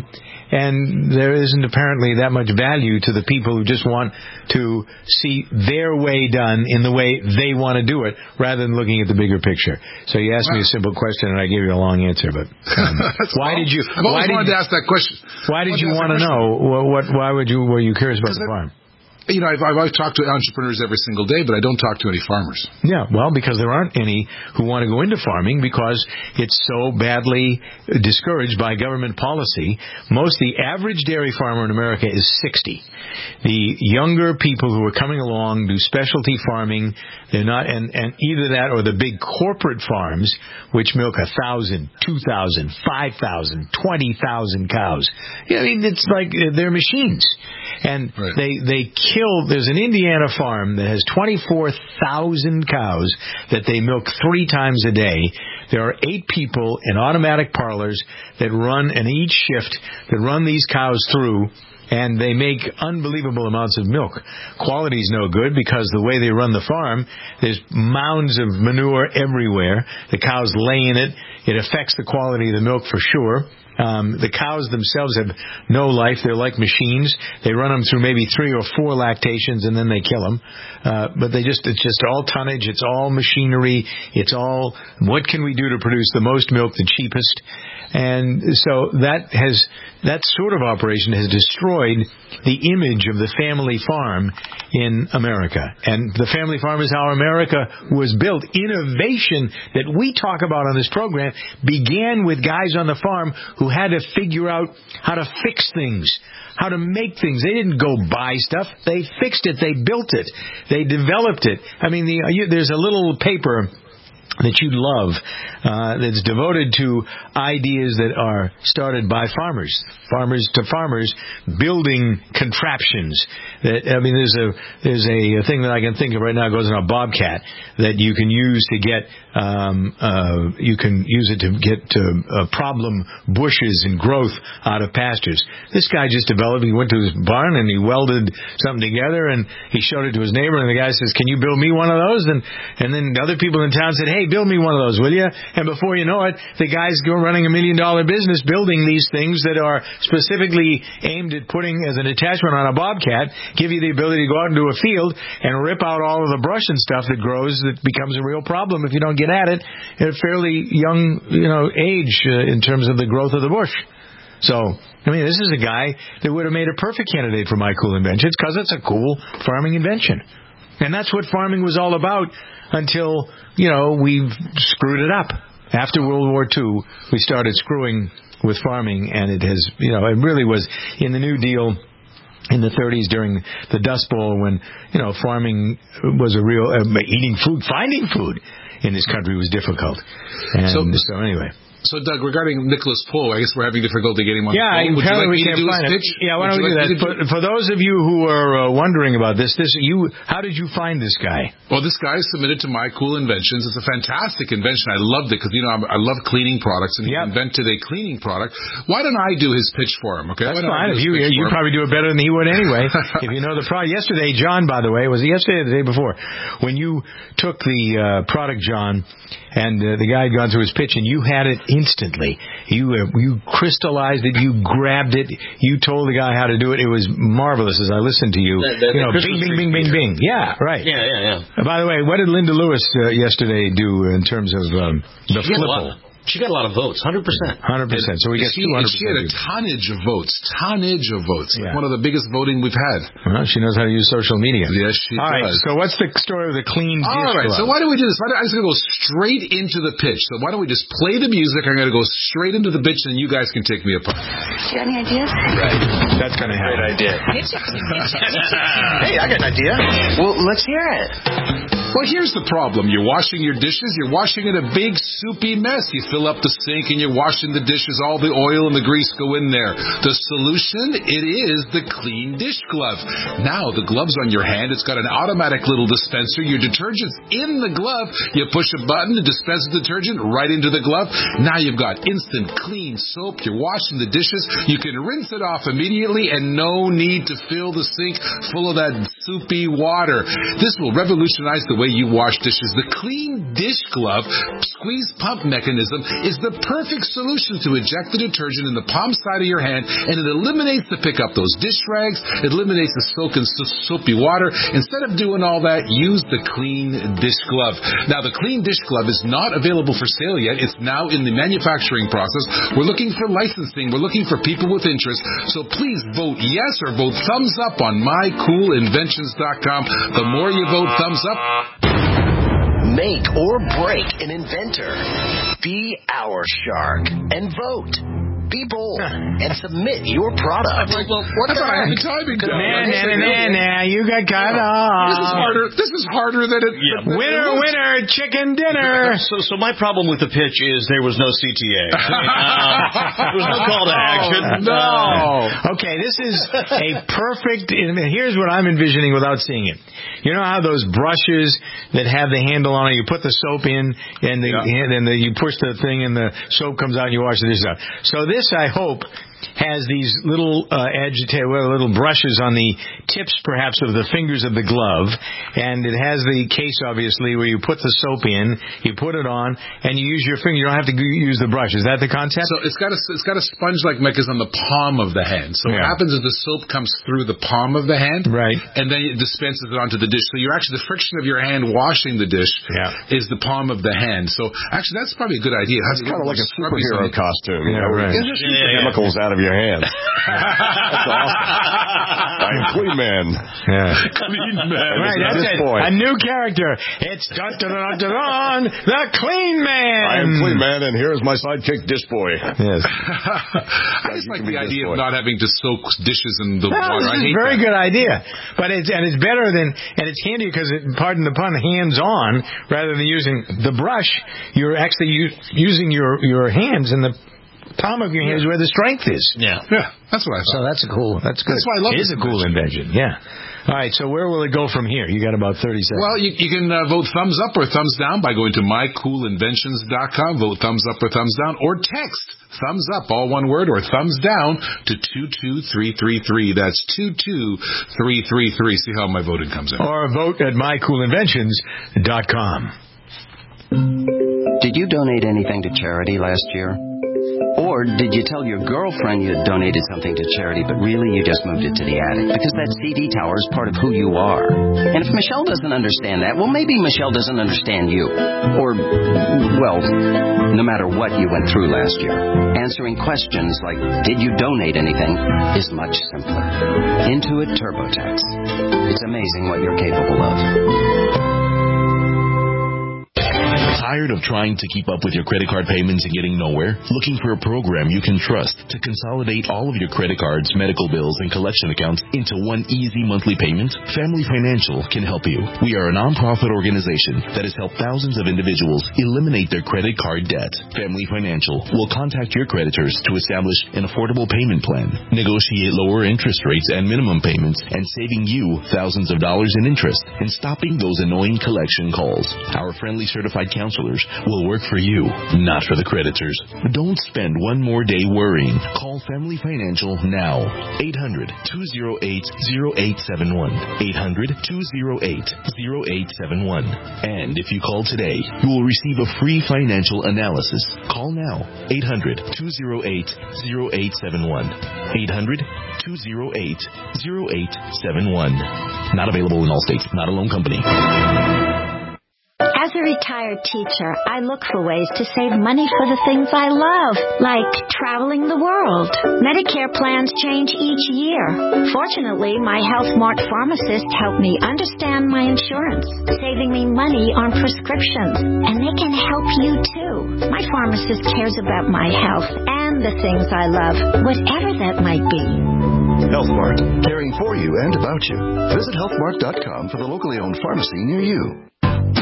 And there isn't apparently that much value to the people who just want to see their way done in the way they want to do it, rather than looking at the bigger picture. So you asked me a simple question, and I gave you a long answer. But um, why did you? I've always wanted you, to ask that question. Why did you want to know? What, what? Why would you? Were you curious about the farm? You know, I've, I've talked to entrepreneurs every single day, but I don't talk to any farmers. Yeah, well, because there aren't any who want to go into farming because it's so badly discouraged by government policy. Most, the average dairy farmer in America is sixty. The younger people who are coming along do specialty farming. They're not, and, and either that or the big corporate farms, which milk a thousand, two thousand, five thousand, twenty thousand cows. Yeah, I mean, it's like they're machines. And right. they, they kill, there's an Indiana farm that has twenty-four thousand cows that they milk three times a day. There are eight people in automatic parlors that run, and each shift, that run these cows through, and they make unbelievable amounts of milk. Quality's no good because the way they run the farm, there's mounds of manure everywhere. The cows lay in it. It affects the quality of the milk for sure. Um, the cows themselves have no life. They're like machines. They run them through maybe three or four lactations, and then they kill them. Uh, but they just, it's just all tonnage. It's all machinery. It's all, what can we do to produce the most milk, the cheapest? And so that has, that sort of operation has destroyed the image of the family farm in America. And the family farm is how America was built. Innovation that we talk about on this program began with guys on the farm who had to figure out how to fix things, how to make things. They didn't go buy stuff. They fixed it. They built it. They developed it. I mean, the, you, there's a little paper that you'd love, uh, that's devoted to ideas that are started by farmers, farmers to farmers, building contraptions. That I mean, there's a there's a, a thing that I can think of right now. It goes in a bobcat that you can use to get um, uh, you can use it to get to, uh, problem bushes and growth out of pastures. This guy just developed. He went to his barn and he welded something together and he showed it to his neighbor. And the guy says, "Can you build me one of those?" And and then the other people in town said, "Hey, build me one of those, will you?" And before you know it, the guy's go running a million dollar business building these things that are specifically aimed at putting as an attachment on a bobcat, give you the ability to go out into a field and rip out all of the brush and stuff that grows that becomes a real problem if you don't get at it at a fairly young, you know, age uh, in terms of the growth of the bush. So, I mean, this is a guy that would have made a perfect candidate for my cool inventions because it's a cool farming invention. And that's what farming was all about until, you know, we've screwed it up. After World War Two, we started screwing with farming, and it has, you know, it really was in the New Deal in the thirties during the Dust Bowl when, you know, farming was a real, uh, eating food, finding food in this country was difficult. And so, so anyway. So, Doug, regarding Nicholas Poe, I guess we're having difficulty getting him on yeah, the phone. Would you like we me can't to do find his it. pitch? Yeah, why don't Would we you do like that? For, for those of you who are uh, wondering about this, this you, how did you find this guy? Well, this guy submitted to My Cool Inventions. It's a fantastic invention. I loved it because, you know, I love cleaning products, and he yep. invented a cleaning product. Why don't I do his pitch for him, okay? That's fine. If you you probably do it better than he would anyway, if you know the product. Yesterday, John, by the way, was it yesterday or the day before, when you took the uh, product, John, and uh, the guy had gone through his pitch, and you had it instantly. You uh, you crystallized it. You grabbed it. You told the guy how to do it. It was marvelous as I listened to you. The, the, you know, the bing, bing, bing, bing, bing. Yeah, right. Yeah, yeah, yeah. Uh, by the way, what did Linda Lewis uh, yesterday do in terms of um, the flipple? She got a lot of votes, one hundred percent. one hundred percent. So we get she, two hundred percent. She had a tonnage of votes. Tonnage of votes. Yeah. Like one of the biggest voting we've had. Well, she knows how to use social media. Yes, she All does. right, so what's the story of the clean dish All right, glove? so why don't we do this? Why don't, I'm just going to go straight into the pitch. So why don't we just play the music? I'm going to go straight into the pitch, and you guys can take me apart. Do you have any ideas? Right. That's going to happen. Great idea. Hey, I got an idea. Well, let's hear it. Well, here's the problem. You're washing your dishes. You're washing in a big, soupy mess. You fill up the sink and you're washing the dishes. All the oil and the grease go in there. The solution, it is the Clean Dish Glove. Now, the glove's on your hand. It's got an automatic little dispenser. Your detergent's in the glove. You push a button to dispense the detergent right into the glove. Now you've got instant clean soap. You're washing the dishes. You can rinse it off immediately and no need to fill the sink full of that soupy water. This will revolutionize the way you wash dishes. The Clean Dish Glove squeeze pump mechanism is the perfect solution to eject the detergent in the palm side of your hand, and it eliminates the pick up those dish rags. It eliminates the soak and soapy water. Instead of doing all that, use the Clean Dish Glove. Now, the Clean Dish Glove is not available for sale yet. It's now in the manufacturing process. We're looking for licensing. We're looking for people with interest. So please vote yes or vote thumbs up on my cool inventions dot com. The more you vote thumbs up, make or break an inventor. Be our shark and vote. People and submit your product. Like, well, what I thought I had the timing down. Nah, nah, nah, nah, you got cut off. This is harder. This is harder than it. Yeah. Than winner, it winner, chicken dinner. So, so my problem with the pitch is there was no C T A. Uh, there was no call to action. No. Okay, this is a perfect. Here's what I'm envisioning without seeing it. You know how those brushes that have the handle on it, you put the soap in, and the yeah. and the, you push the thing, and the soap comes out, and you wash the dishes out. So this. This, I hope, has these little uh, agitated, well, little brushes on the tips, perhaps, of the fingers of the glove, and it has the case, obviously, where you put the soap in, you put it on, and you use your finger. You don't have to use the brush. Is that the concept? So it's got a it's got a sponge-like mechanism on the palm of the hand. So yeah. what happens is the soap comes through the palm of the hand, right, and then it dispenses it onto the dish. So you're actually the friction of your hand washing the dish yeah. is the palm of the hand. So actually, that's probably a good idea. That's kind of like a superhero costume. You yeah, know, right. Get yeah, yeah, chemicals yeah. out of your hands. That's awesome. I'm Clean Man. Yeah. Clean Man. Right, that's it. A new character. It's dun dun dun dun dun, the Clean Man. I am Clean Man, and here's my sidekick, Dish Boy. Yes. I just like the idea of not having to soak dishes in the no, water. This I is hate a very that. good idea, but it's and it's better than and it's handy because it, pardon the pun, hands on rather than using the brush. You're actually u- using your your hands in the palm of your hand is where the strength is. Yeah. Yeah, that's what I thought. So that's a cool, that's good. That's why I love it. It is a cool invention, yeah. All right, so where will it go from here? You got about thirty seconds. Well, you, you can uh, vote thumbs up or thumbs down by going to my cool inventions dot com. Vote thumbs up or thumbs down, or text thumbs up, all one word, or thumbs down to two two three three three. That's two two three three three. See how my voting comes in. Or vote at my cool inventions dot com. Did you donate anything to charity last year? Or did you tell your girlfriend you had donated something to charity, but really you just moved it to the attic? Because that C D tower is part of who you are. And if Michelle doesn't understand that, well, maybe Michelle doesn't understand you. Or, well, no matter what you went through last year, answering questions like, did you donate anything, is much simpler. Intuit TurboTax. It's amazing what you're capable of. Tired of trying to keep up with your credit card payments and getting nowhere? Looking for a program you can trust to consolidate all of your credit cards, medical bills, and collection accounts into one easy monthly payment? Family Financial can help you. We are a nonprofit organization that has helped thousands of individuals eliminate their credit card debt. Family Financial will contact your creditors to establish an affordable payment plan, negotiate lower interest rates and minimum payments, and saving you thousands of dollars in interest and stopping those annoying collection calls. Our friendly certified counselors will work for you, not for the creditors. Don't spend one more day worrying. Call Family Financial now. eight hundred two oh eight oh eight seven one. eight hundred two oh eight oh eight seven one. And if you call today, you will receive a free financial analysis. Call now. eight hundred two oh eight oh eight seven one. eight hundred two oh eight oh eight seven one. Not available in all states. Not a loan company. As a retired teacher, I look for ways to save money for the things I love, like traveling the world. Medicare plans change each year. Fortunately, my HealthMart pharmacist helped me understand my insurance, saving me money on prescriptions. And they can help you, too. My pharmacist cares about my health and the things I love, whatever that might be. HealthMart, caring for you and about you. Visit health mart dot com for the locally owned pharmacy near you.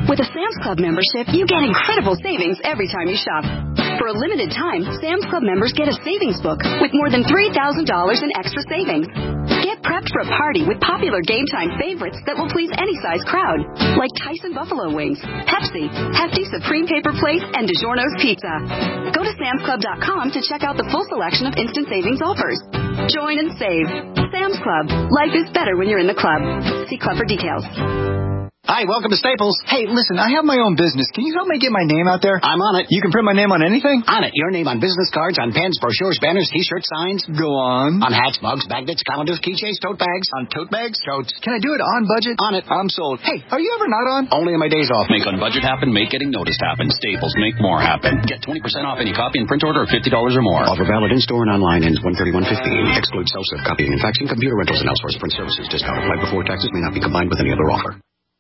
With a Sam's Club membership, you get incredible savings every time you shop. For a limited time, Sam's Club members get a savings book with more than three thousand dollars in extra savings. Get prepped for a party with popular game time favorites that will please any size crowd, like Tyson Buffalo Wings, Pepsi, Hefty Supreme Paper Plate, and DiGiorno's Pizza. Go to Sam's Club dot com to check out the full selection of instant savings offers. Join and save. Sam's Club. Life is better when you're in the club. See club for details. Hi, welcome to Staples. Hey, listen, I have my own business. Can you help me get my name out there? I'm on it. You can print my name on anything? On it. Your name on business cards, on pens, brochures, banners, T-shirts, signs. Go on. On hats, mugs, magnets, calendars, keychains, tote bags. On tote bags? Totes. Can I do it on budget? On it. I'm sold. Hey, are you ever not on? Only on my days off. Make on budget happen. Make getting noticed happen. Staples. Make more happen. Get twenty percent off any copy and print order of fifty dollars or more. Offer valid in-store and online. Ends one thirty-one fifteen. Excludes self-serve copying and faxing, computer rentals, and outsourced print services. Discount applied before taxes. May not be combined with any other offer.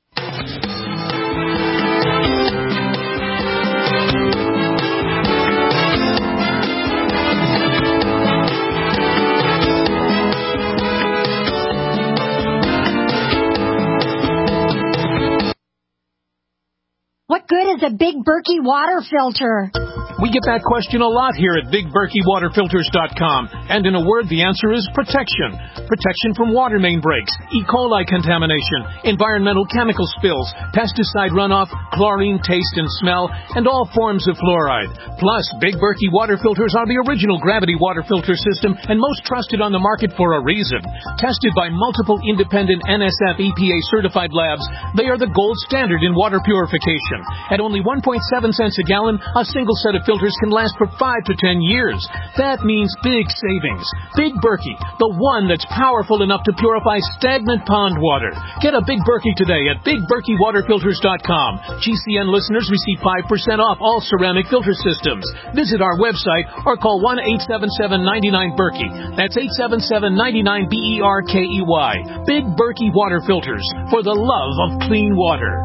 What good is a Big Berkey water filter? We get that question a lot here at Big Berkey Water Filters dot com. And in a word, the answer is protection. Protection from water main breaks, E. coli contamination, environmental chemical spills, pesticide runoff, chlorine taste and smell, and all forms of fluoride. Plus, Big Berkey water filters are the original gravity water filter system and most trusted on the market for a reason. Tested by multiple independent N S F E P A certified labs, they are the gold standard in water purification. At only one point seven cents a gallon, a single set of filters can last for five to ten years. That means big savings. Big Berkey, the one that's powerful enough to purify stagnant pond water. Get a Big Berkey today at Big Berkey Water Filters dot com. G C N listeners receive five percent off all ceramic filter systems. Visit our website or call one eight seven seven, nine nine, Berkey. That's eight seven seven, nine nine, B E R K E Y. Big Berkey Water Filters, for the love of clean water.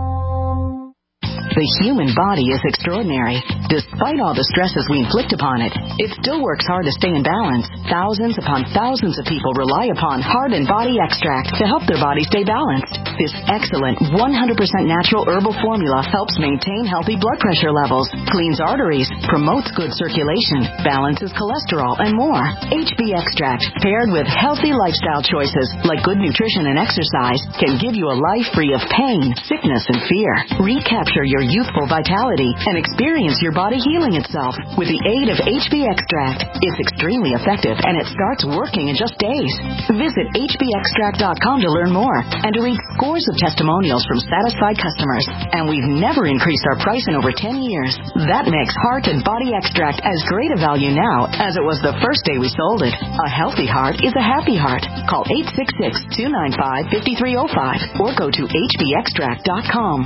The human body is extraordinary. Despite all the stresses we inflict upon it, it still works hard to stay in balance. Thousands upon thousands of people rely upon Heart and Body Extract to help their body stay balanced. This excellent one hundred percent natural herbal formula helps maintain healthy blood pressure levels, cleans arteries, promotes good circulation, balances cholesterol, and more. H B Extract, paired with healthy lifestyle choices like good nutrition and exercise, can give you a life free of pain, sickness, and fear. Recapture your youthful vitality and experience your body healing itself with the aid of H B Extract. It's extremely effective and it starts working in just days. Visit H B extract dot com to learn more and to read scores of testimonials from satisfied customers. And we've never increased our price in over ten years. That makes Heart and Body Extract as great a value now as it was the first day we sold it. A healthy heart is a happy heart. Call eight six six, two nine five, five three zero five or go to H B extract dot com.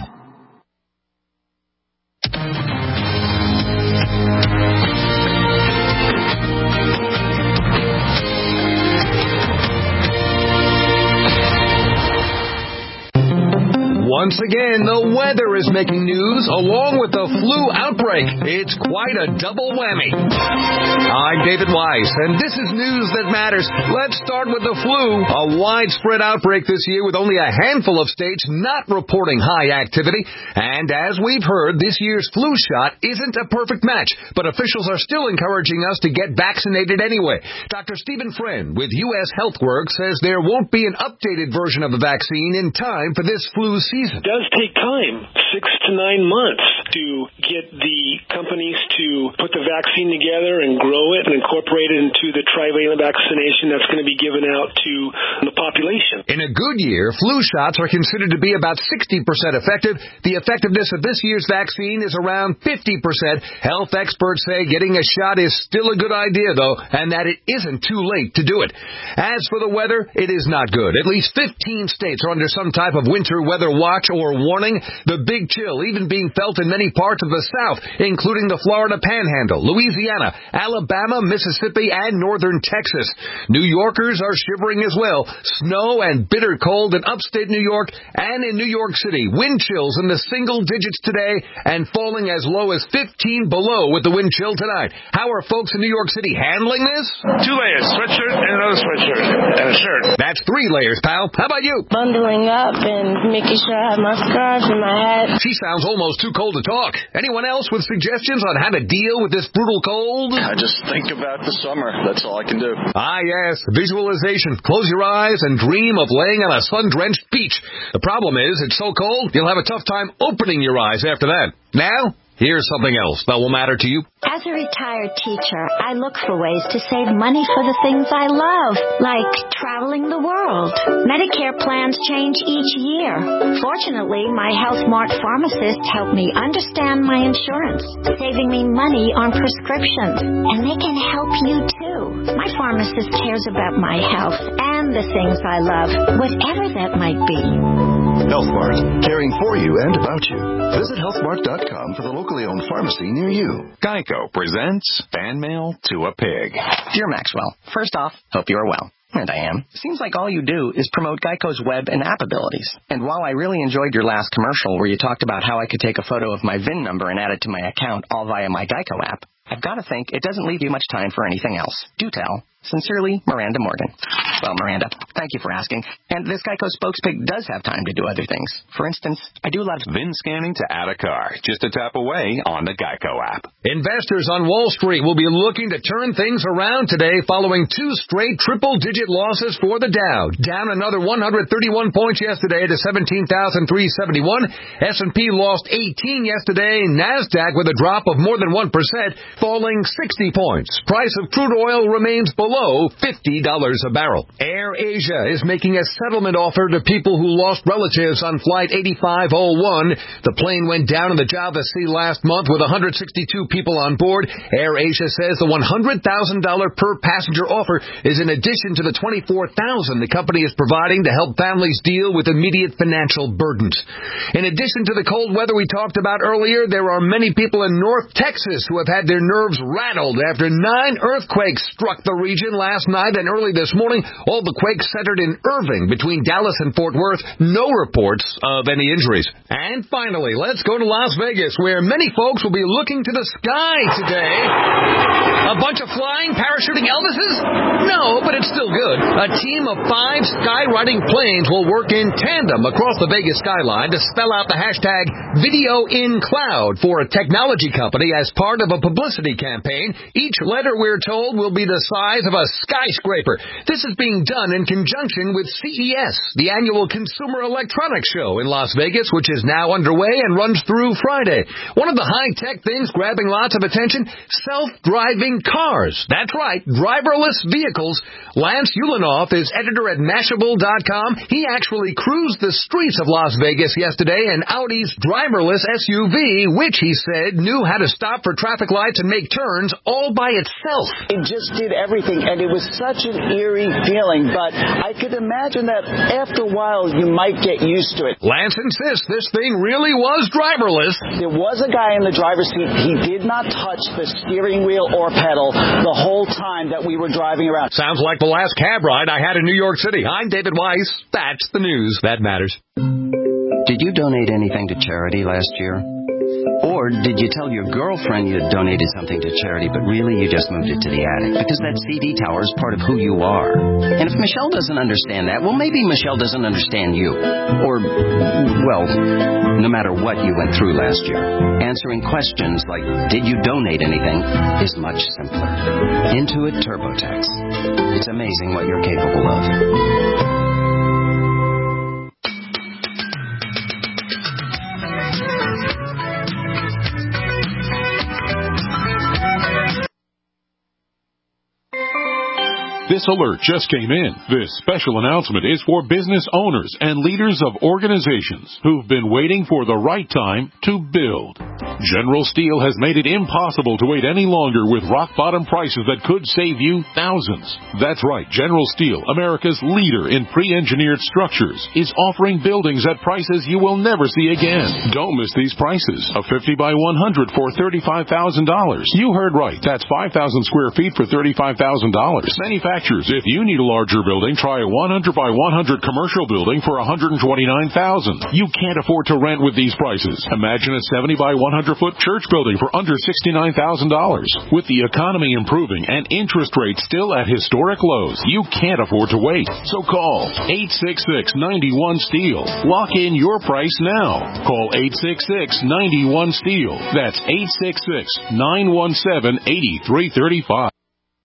Once again, the weather is making news along with the flu outbreak. It's quite a double whammy. I'm David Weiss, and this is news that matters. Let's start with the flu. A widespread outbreak this year with only a handful of states not reporting high activity. And as we've heard, this year's flu shot isn't a perfect match, but officials are still encouraging us to get vaccinated anyway. Doctor Stephen Friend with U S HealthWorks says there won't be an updated version of the vaccine in time for this flu season. It does take time, six to nine months, to get the companies to put the vaccine together and grow it and incorporate it into the trivalent vaccination that's going to be given out to the population. In a good year, flu shots are considered to be about sixty percent effective. The effectiveness of this year's vaccine is around fifty percent. Health experts say getting a shot is still a good idea, though, and that it isn't too late to do it. As for the weather, it is not good. At least fifteen states are under some type of winter weather watch or warning. The big chill even being felt in many parts of the South, including the Florida Panhandle, Louisiana, Alabama, Mississippi, and northern Texas. New Yorkers are shivering as well. Snow and bitter cold in upstate New York and in New York City. Wind chills in the single digits today and falling as low as fifteen below with the wind chill tonight. How are folks in New York City handling this? Two layers, sweatshirt and another sweatshirt and a shirt. That's three layers, pal. How about you? Bundling up and making sure I got my scars in my head. She sounds almost too cold to talk. Anyone else with suggestions on how to deal with this brutal cold? I just think about the summer. That's all I can do. Ah, yes, visualization. Close your eyes and dream of laying on a sun-drenched beach. The problem is, it's so cold, you'll have a tough time opening your eyes after that. Now, here's something else that will matter to you. As a retired teacher, I look for ways to save money for the things I love, like traveling the world. Medicare plans change each year. Fortunately, my HealthMart pharmacist helped me understand my insurance, saving me money on prescriptions. And they can help you, too. My pharmacist cares about my health and the things I love, whatever that might be. HealthMart, caring for you and about you. Visit health mart dot com for the locally owned pharmacy near you. Geico presents Fan Mail to a Pig. Dear Maxwell, first off, hope you are well. And I am. Seems like all you do is promote Geico's web and app abilities. And while I really enjoyed your last commercial where you talked about how I could take a photo of my V I N number and add it to my account all via my Geico app, I've got to think it doesn't leave you much time for anything else. Do tell. Sincerely, Miranda Morgan. Well, Miranda, thank you for asking. And this Geico spokespig does have time to do other things. For instance, I do love V I N scanning to add a car. Just a tap away on the Geico app. Investors on Wall Street will be looking to turn things around today following two straight triple-digit losses for the Dow. Down another one hundred thirty-one points yesterday to seventeen thousand three hundred seventy-one. S and P lost eighteen yesterday. NASDAQ with a drop of more than one percent, falling sixty points. Price of crude oil remains below fifty dollars a barrel. Air Asia is making a settlement offer to people who lost relatives on Flight eighty-five oh one. The plane went down in the Java Sea last month with one hundred sixty-two people on board. Air Asia says the one hundred thousand dollars per passenger offer is in addition to the twenty-four thousand dollars the company is providing to help families deal with immediate financial burdens. In addition to the cold weather we talked about earlier, there are many people in North Texas who have had their nerves rattled after nine earthquakes struck the region last night and early this morning. All the quakes centered in Irving between Dallas and Fort Worth. No reports of any injuries. And finally, let's go to Las Vegas, where many folks will be looking to the sky today. A bunch of flying, parachuting Elvises? No, but it's still good. A team of five skywriting planes will work in tandem across the Vegas skyline to spell out the hashtag VideoInCloud for a technology company as part of a publicity campaign. Each letter, we're told, will be the size of a skyscraper. This is being done in conjunction with C E S, the annual Consumer Electronics Show in Las Vegas, which is now underway and runs through Friday. One of the high-tech things grabbing lots of attention, self-driving cars. That's right, driverless vehicles. Lance Ulanoff is editor at Mashable dot com. He actually cruised the streets of Las Vegas yesterday in Audi's driverless S U V, which, he said, knew how to stop for traffic lights and make turns all by itself. It just did everything, and it was such an eerie feeling, but I could imagine that after a while you might get used to it. Lance insists this thing really was driverless. There was a guy in the driver's seat. He did not touch the steering wheel or pedal the whole time that we were driving around. Sounds like the last cab ride I had in New York City. I'm David Weiss. That's the news that matters. Did you donate anything to charity last year? Or did you tell your girlfriend you had donated something to charity, but really you just moved it to the attic? Because that C D tower is part of who you are. And if Michelle doesn't understand that, well, maybe Michelle doesn't understand you. Or, well, no matter what you went through last year, answering questions like, did you donate anything, is much simpler. Intuit TurboTax. It's amazing what you're capable of. This alert just came in. This special announcement is for business owners and leaders of organizations who've been waiting for the right time to build. General Steel has made it impossible to wait any longer with rock-bottom prices that could save you thousands. That's right, General Steel, America's leader in pre-engineered structures, is offering buildings at prices you will never see again. Don't miss these prices. A fifty by one hundred for thirty-five thousand dollars. You heard right. That's five thousand square feet for thirty-five thousand dollars. Manufactured manufacturers. If you need a larger building, try a one hundred by one hundred commercial building for one hundred twenty-nine thousand dollars. You can't afford to rent with these prices. Imagine a seventy by one hundred foot church building for under sixty-nine thousand dollars. With the economy improving and interest rates still at historic lows, you can't afford to wait. So call eight six six, nine one, STEEL. Lock in your price now. Call eight six six, nine one, STEEL. That's eight six six, nine one seven, eight three three five.